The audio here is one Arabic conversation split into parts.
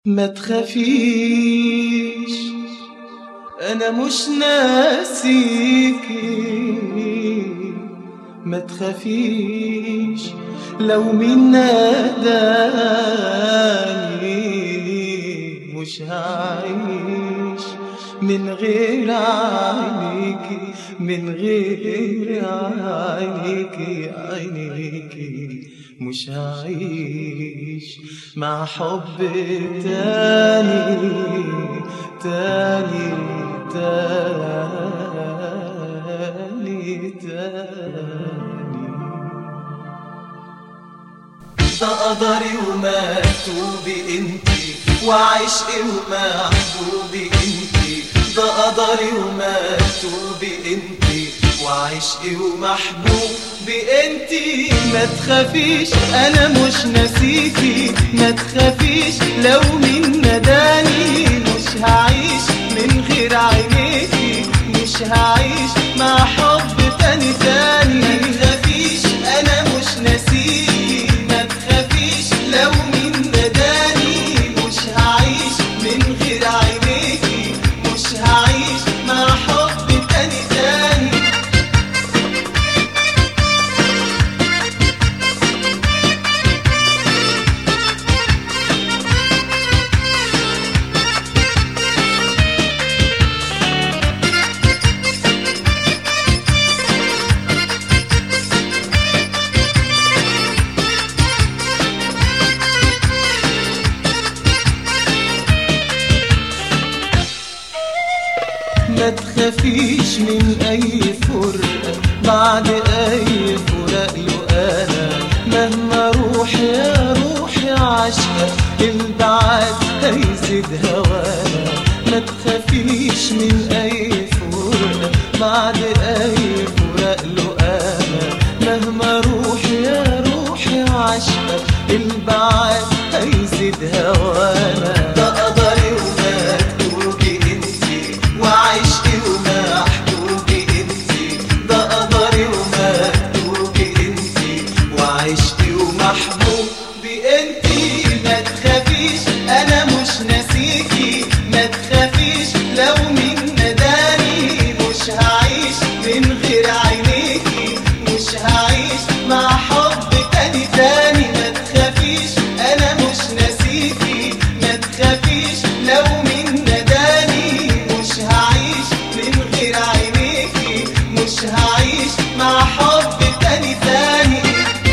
ما تخافيش أنا مش ناسيكي، ما تخافيش لو مين ناداني، مش هعيش من غير عينيكي، من غير عينيكي، عينيكي مش هعيش مع حب تاني تاني تاني تاني. ده قدري ومكتوبي انتي، وعشقي ومحبوبي انتي، ده قدري ومكتوبي انتي، وعشقي ومحبوبي انتي. ما تخافيش انا مش ناسيكي، ما تخافيش لو مين نداني، مش هعيش من غير عينيكي، مش هعيش مع حب تاني تاني. ما تخافيش انا مش ناسيكي، ما تخافيش لو مين نداني، مش هعيش من غير عينيكي، مش هعيش مع حب تاني تاني. ما تخافيش من أي فرقة بعد أي فراق له أنا، مهما أروح يا روحي عشقة البعاد هيزيد هوانا. ما تخافيش من أي فرقة بعد أي فراق له أنا، مهما أروح يا روحي عشقة البعاد هيزيد هوانا. ده قدري ومكتوبي انتي، وعشقي ومحبوبي انتي، ده قدري ومكتوبي انتي، وعشقي ومحبوبي انتي. ما تخافيش انا مش ناسيكي، ما تخافيش لو مين نداني، مش هعيش من غير عينيكي، مش هعيش مع حب تاني تاني. ما تخافيش انا مش ناسيكي، ما تخافيش لو مين نداني، مش هعيش من غير عينيكي، مش هعيش مع حب تاني تاني.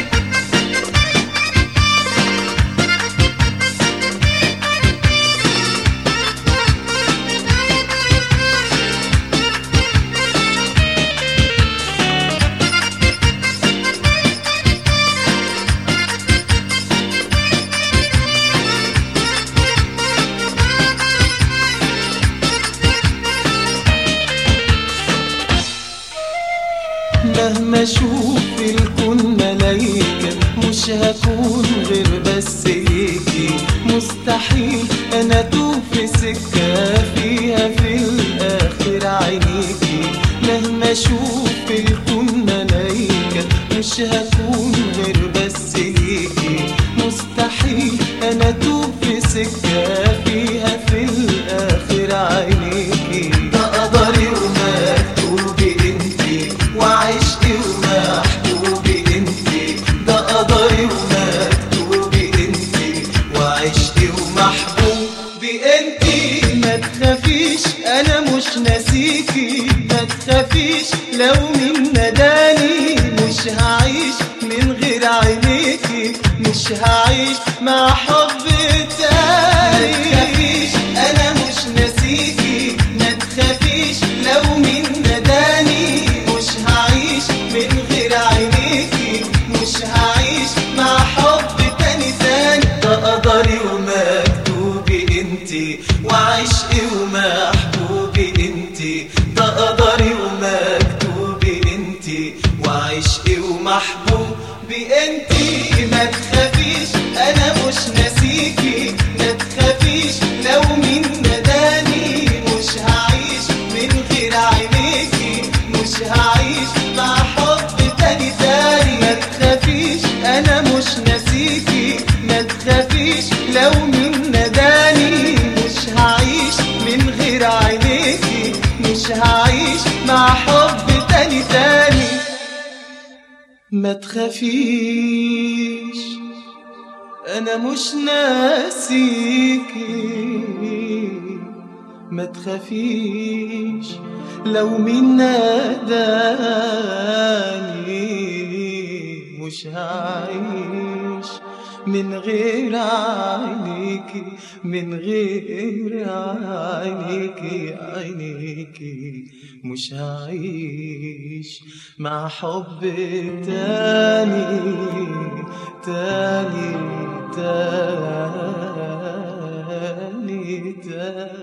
مهما اشوف الكون ملايكة مش هكون غير بس ليكي، مستحيل انا اتوه في سكة فيها في الاخر عينيكي. مهما اشوف الكون ملايكة مش هكون غير بس ليكي، مستحيل انا اتوه في سكة فيها في الاخر عينيكي. ده قدري ومكتوبي انتي، وعشقي ومحبوبي انتي، ده قدري ومكتوبي انتي، وعشقي ومحبوبي انتي. ما تخافيش انا مش ناسيكي، ما تخافيش لو مين نداني، مش هعيش من غير عينيكي، مش هعيش مع حب تاني. ما تخافيش انا مش ناسيكي، ما تخافيش لو مين نداني، مش هعيش من غير عينيكي، مش هعيش مع حب تاني تاني. ده قدري ومكتوبي انتي، وعشقي ومحبوبي انتي، ده قدري ومكتوبي انتي، وعشقي ومحبوبي انتي. ما تخافيش انا مش ناسيكي، ما تخافيش لو مين نداني، مش هعيش من غير عينيكي، مش هعيش مع حب تاني تاني. ما تخافيش انا مش ناسيكي، ما تخافيش لو مين نداني، ما تخافيش أنا مش ناسيكي، ما تخافيش لو مين ناداني، مش هعيش من غير عينيكي، من غير عينيكي، عينيكي مش هعيش مع حب تاني تاني تاني تاني.